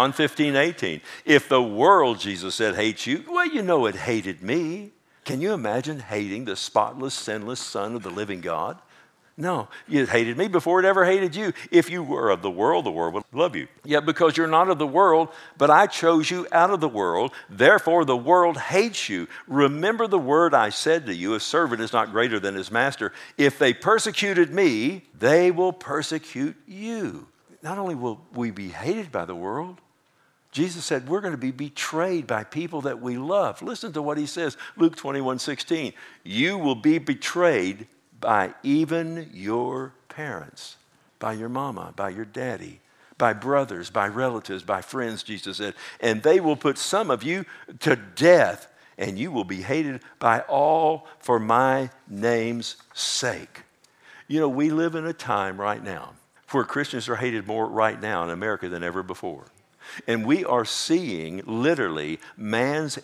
15:18. If the world, Jesus said, hates you, well, you know it hated me. Can you imagine hating the spotless, sinless Son of the living God? No, it hated me before it ever hated you. If you were of the world would love you. Yet because you're not of the world, but I chose you out of the world, therefore the world hates you. Remember the word I said to you, a servant is not greater than his master. If they persecuted me, they will persecute you. Not only will we be hated by the world, Jesus said we're going to be betrayed by people that we love. Listen to what he says, Luke 21:16. You will be betrayed by even your parents, by your mama, by your daddy, by brothers, by relatives, by friends, Jesus said. And they will put some of you to death, and you will be hated by all for my name's sake. You know, we live in a time right now where Christians are hated more right now in America than ever before. And we are seeing literally man's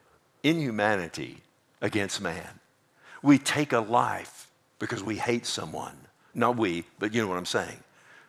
inhumanity against man. We take a life because we hate someone. Not we, but you know what I'm saying.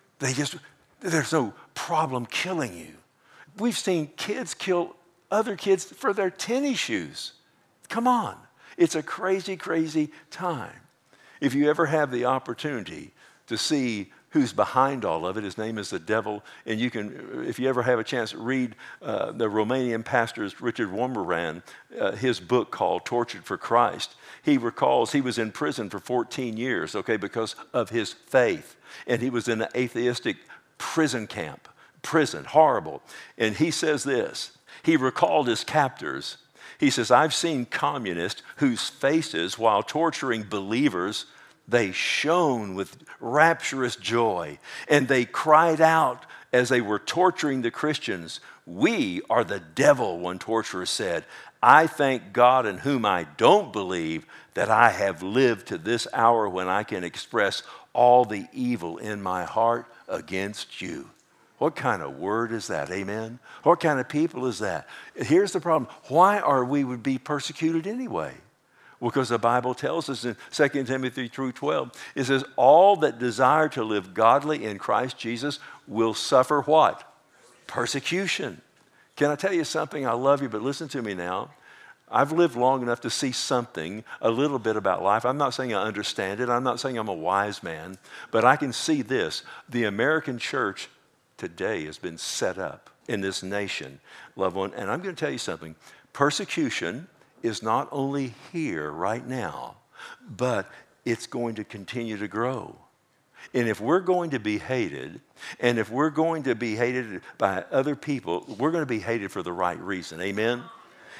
There's no problem killing you. We've seen kids kill other kids for their tennis shoes. Come on. It's a crazy, crazy time. If you ever have the opportunity to see who's behind all of it, his name is the devil. And you can, if you ever have a chance, read the Romanian pastor Richard Wurmbrand, his book called Tortured for Christ. He recalls he was in prison for 14 years, okay, because of his faith. And he was in an atheistic prison camp, horrible. And he says this, he recalled his captors. He says, I've seen communists whose faces, while torturing believers, they shone with rapturous joy, and they cried out as they were torturing the Christians, we are the devil, one torturer said. I thank God in whom I don't believe that I have lived to this hour when I can express all the evil in my heart against you. What kind of word is that? Amen? What kind of people is that? Here's the problem. Why are we would be persecuted anyway? Because the Bible tells us in 2 Timothy 3:12, it says, all that desire to live godly in Christ Jesus will suffer what? Persecution. Can I tell you something? I love you, but listen to me now. I've lived long enough to see something, a little bit about life. I'm not saying I understand it. I'm not saying I'm a wise man, but I can see this. The American church today has been set up in this nation, loved one. And I'm going to tell you something. Persecution is not only here right now, but it's going to continue to grow. And if we're going to be hated, and if we're going to be hated by other people, we're going to be hated for the right reason. Amen?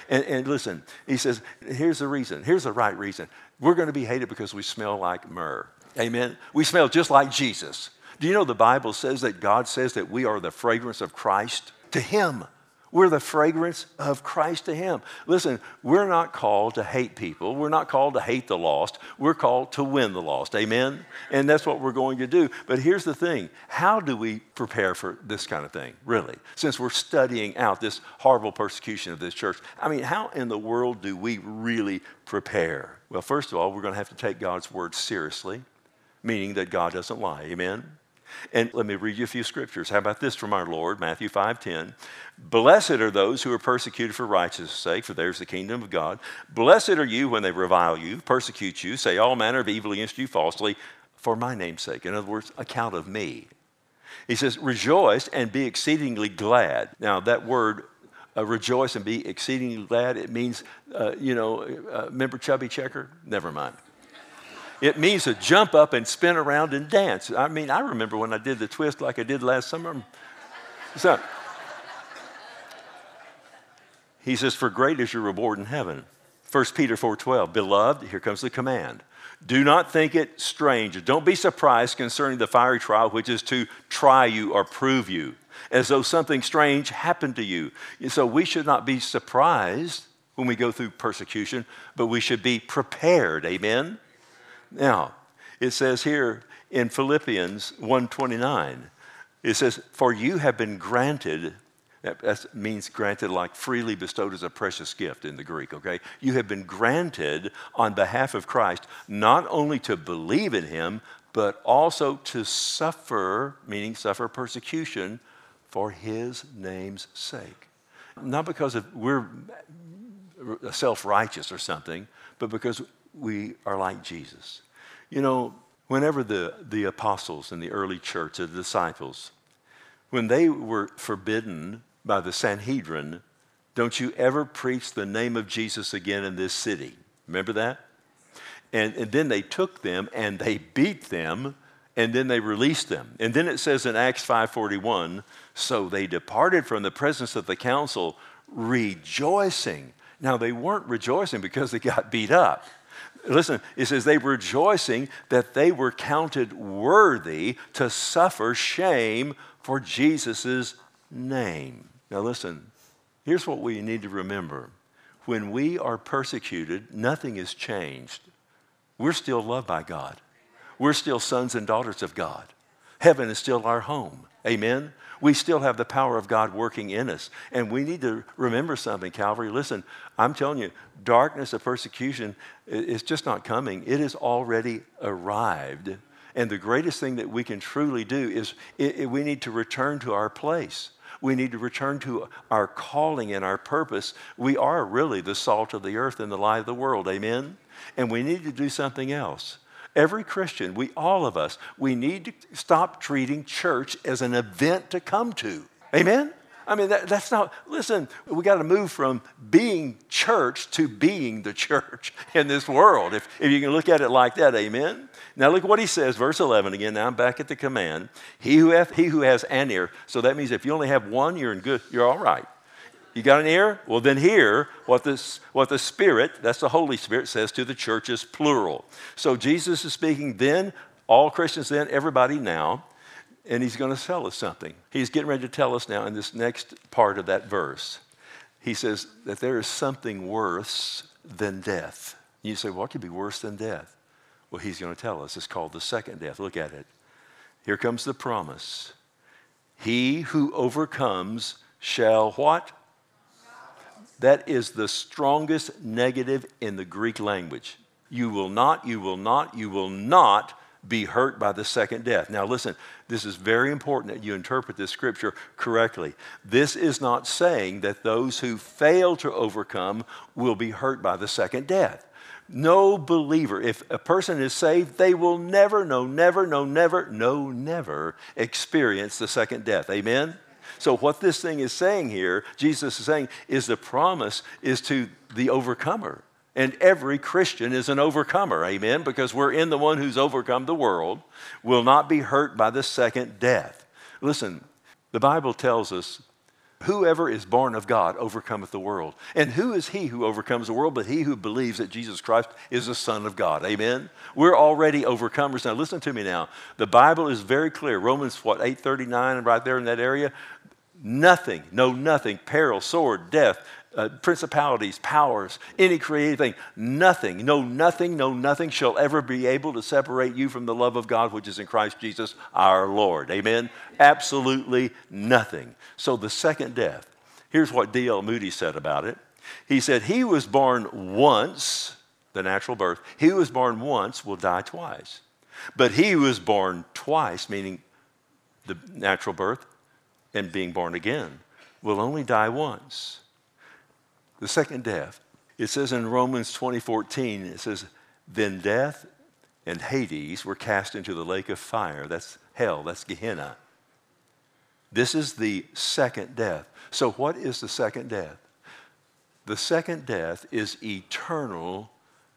And listen, he says, here's the reason. Here's the right reason. We're going to be hated because we smell like myrrh. Amen? We smell just like Jesus. Do you know the Bible says that God says that we are the fragrance of Christ to him? We're the fragrance of Christ to him. Listen, we're not called to hate people. We're not called to hate the lost. We're called to win the lost. Amen? And that's what we're going to do. But here's the thing. How do we prepare for this kind of thing, really? Since we're studying out this horrible persecution of this church. I mean, how in the world do we really prepare? Well, first of all, we're going to have to take God's word seriously, meaning that God doesn't lie. Amen? And let me read you a few scriptures. How about this from our Lord, Matthew 5:10. Blessed are those who are persecuted for righteousness' sake, for theirs is the kingdom of God. Blessed are you when they revile you, persecute you, say all manner of evil against you falsely, for my name's sake. In other words, account of me. He says, rejoice and be exceedingly glad. Now, that word, rejoice and be exceedingly glad, it means, remember Chubby Checker? Never mind. It means to jump up and spin around and dance. I mean, I remember when I did the twist like I did last summer. So, he says, for great is your reward in heaven. 1 Peter 4:12, beloved, here comes the command. Do not think it strange. Don't be surprised concerning the fiery trial, which is to try you or prove you, as though something strange happened to you. So we should not be surprised when we go through persecution, but we should be prepared. Amen? Now, it says here in Philippians 1:29, it says, for you have been granted, that means granted like freely bestowed as a precious gift in the Greek, okay? You have been granted on behalf of Christ, not only to believe in him, but also to suffer, meaning suffer persecution for his name's sake. Not because we're self-righteous or something, but because we are like Jesus. You know, whenever the apostles in the early church, the disciples, when they were forbidden by the Sanhedrin, don't you ever preach the name of Jesus again in this city. Remember that? And then they took them and they beat them and then they released them. And then it says in Acts 5:41, so they departed from the presence of the council rejoicing. Now they weren't rejoicing because they got beat up. Listen, it says they were rejoicing that they were counted worthy to suffer shame for Jesus' name. Now listen, here's what we need to remember. When we are persecuted, nothing has changed. We're still loved by God. We're still sons and daughters of God. Heaven is still our home. Amen? We still have the power of God working in us. And we need to remember something, Calvary. Listen, I'm telling you, darkness of persecution is just not coming. It has already arrived. And the greatest thing that we can truly do is we need to return to our place. We need to return to our calling and our purpose. We are really the salt of the earth and the light of the world. Amen? And we need to do something else. Every Christian, all of us, we need to stop treating church as an event to come to. Amen? I mean, that's not, listen, we got to move from being church to being the church in this world, if you can look at it like that, amen? Now look what he says, verse 11 again, now I'm back at the command. He who has an ear, so that means if you only have one, you're all right. You got an ear? Well, then hear what the Spirit, that's the Holy Spirit, says to the churches, plural. So Jesus is speaking then, all Christians then, everybody now, and he's going to tell us something. He's getting ready to tell us now in this next part of that verse. He says that there is something worse than death. You say, what could be worse than death? Well, he's going to tell us. It's called the second death. Look at it. Here comes the promise. He who overcomes shall what? That is the strongest negative in the Greek language. You will not be hurt by the second death. Now listen, this is very important that you interpret this scripture correctly. This is not saying that those who fail to overcome will be hurt by the second death. No believer, if a person is saved, they will never experience the second death. Amen? So what this thing is saying here, Jesus is saying, is the promise is to the overcomer. And every Christian is an overcomer, amen? Because we're in the one who's overcome the world, will not be hurt by the second death. Listen, the Bible tells us Whoever is born of God overcometh the world. And who is he who overcomes the world but he who believes that Jesus Christ is the Son of God? Amen? We're already overcomers. Now listen to me now. The Bible is very clear. Romans, 8:39, right there in that area. Nothing, no nothing, peril, sword, death, principalities, powers, any created thing, nothing shall ever be able to separate you from the love of God which is in Christ Jesus our Lord. Amen? Absolutely nothing. So the second death, here's what D.L. Moody said about it. He said, he who was born once, the natural birth, he who was born once will die twice. But he who is born twice, meaning the natural birth and being born again, will only die once. The second death. It says in Romans 20:14, it says, then death and Hades were cast into the lake of fire. That's hell, that's Gehenna. This is the second death. So what is the second death? The second death is eternal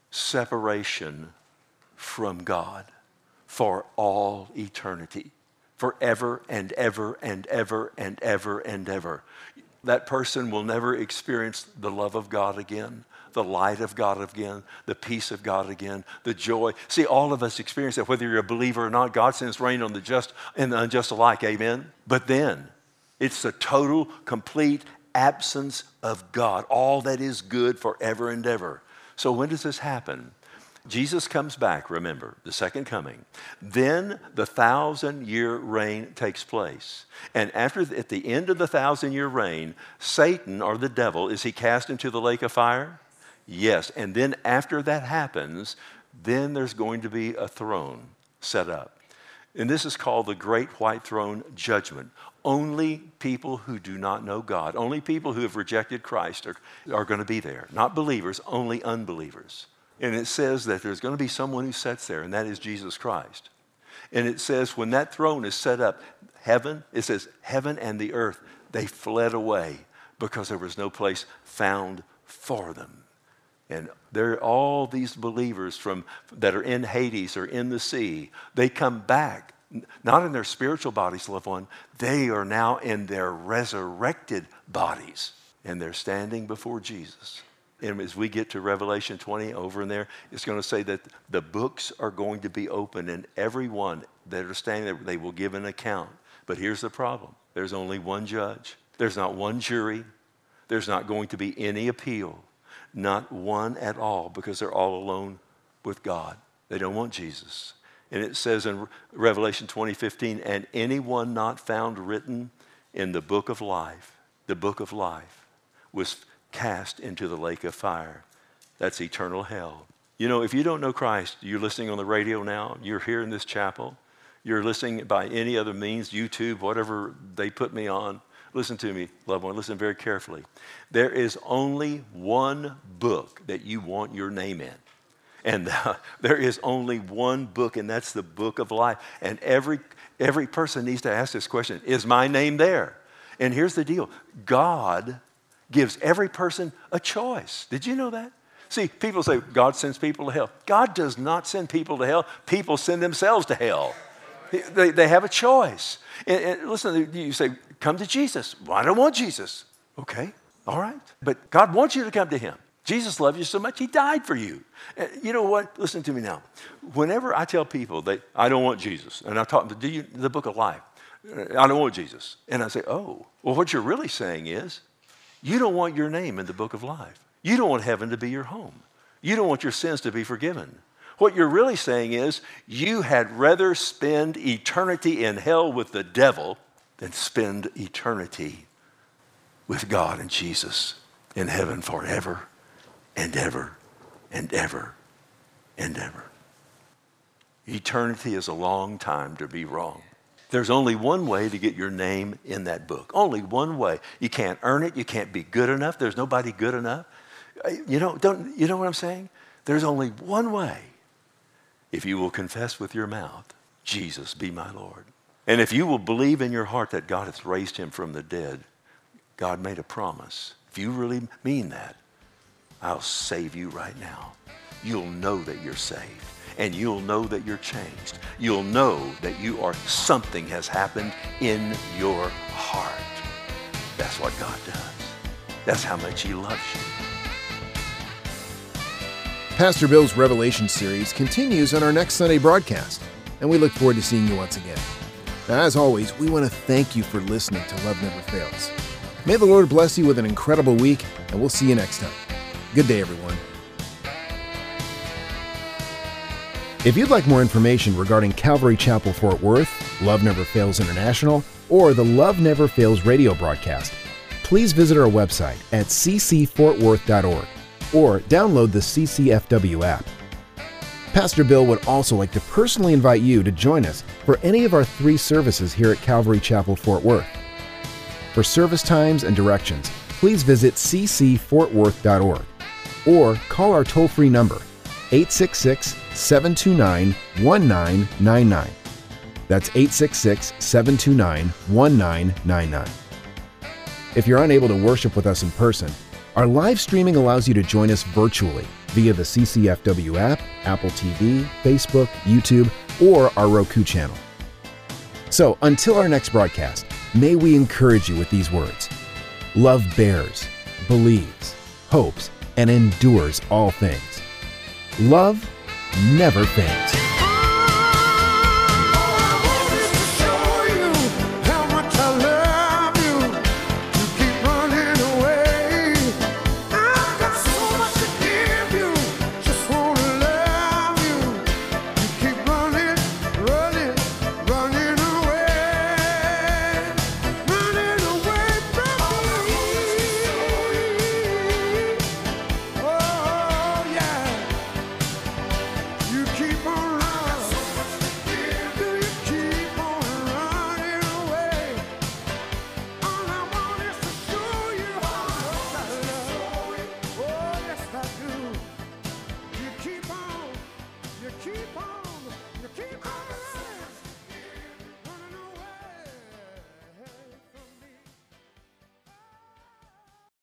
separation from God for all eternity. Forever and ever and ever and ever and ever. That person will never experience the love of God again, the light of God again, the peace of God again, the joy. See, all of us experience that, whether you're a believer or not. God sends rain on the just and the unjust alike, amen? But then, it's the total, complete absence of God, all that is good forever and ever. So when does this happen? Jesus comes back, remember, the second coming. Then the 1,000-year reign takes place. And at the end of the 1,000-year reign, Satan, or the devil, is he cast into the lake of fire? Yes. And then after that happens, then there's going to be a throne set up. And this is called the Great White Throne Judgment. Only people who do not know God, only people who have rejected Christ are going to be there. Not believers, only unbelievers. And it says that there's going to be someone who sits there, and that is Jesus Christ. And it says when that throne is set up, it says heaven and the earth, they fled away because there was no place found for them. And there are all these believers that are in Hades or in the sea. They come back, not in their spiritual bodies, loved one. They are now in their resurrected bodies, and they're standing before Jesus. And as we get to Revelation 20 over in there, it's going to say that the books are going to be open, and everyone that are standing there, they will give an account. But here's the problem. There's only one judge. There's not one jury. There's not going to be any appeal. Not one at all, because they're all alone with God. They don't want Jesus. And it says in Revelation 20:15, and anyone not found written in the book of life was cast into the lake of fire. That's eternal hell. You know, if you don't know Christ, you're listening on the radio now, you're here in this chapel, you're listening by any other means, YouTube, whatever they put me on. Listen to me, loved one, listen very carefully. There is only one book that you want your name in. And there is only one book, and that's the book of life. And every person needs to ask this question, is my name there? And here's the deal. God gives every person a choice. Did you know that? See, people say God sends people to hell. God does not send people to hell. People send themselves to hell. They have a choice. And listen, you say, come to Jesus. Well, I don't want Jesus. Okay, all right. But God wants you to come to him. Jesus loves you so much, he died for you. You know what? Listen to me now. Whenever I tell people that I don't want Jesus, and I talk to the book of life, I don't want Jesus. And I say, oh, well, what you're really saying is, you don't want your name in the book of life. You don't want heaven to be your home. You don't want your sins to be forgiven. What you're really saying is, you had rather spend eternity in hell with the devil than spend eternity with God and Jesus in heaven forever and ever and ever and ever. Eternity is a long time to be wrong. There's only one way to get your name in that book. Only one way. You can't earn it. You can't be good enough. There's nobody good enough. You know what I'm saying? There's only one way. If you will confess with your mouth, Jesus be my Lord. And if you will believe in your heart that God has raised him from the dead, God made a promise. If you really mean that, I'll save you right now. You'll know that you're saved. And you'll know that you're changed. You'll know that something has happened in your heart. That's That's what God does. That's how much He loves you. Pastor Bill's Revelation series continues on our next Sunday broadcast, and we look forward to seeing you once again. Now, as always, we want to thank you for listening to Love Never Fails. May the Lord bless you with an incredible week, and we'll see you next time. Good day, everyone. If you'd like more information regarding Calvary Chapel Fort Worth, Love Never Fails International, or the Love Never Fails radio broadcast, please visit our website at ccfortworth.org or download the CCFW app. Pastor Bill would also like to personally invite you to join us for any of our 3 services here at Calvary Chapel Fort Worth. For service times and directions, please visit ccfortworth.org or call our toll-free number, 866-729-1999. That's 866-729-1999. If you're unable to worship with us in person, our live streaming allows you to join us virtually via the CCFW app, Apple TV, Facebook, YouTube, or our Roku channel. So until our next broadcast, may we encourage you with these words. Love bears, believes, hopes, and endures all things. Love never fails.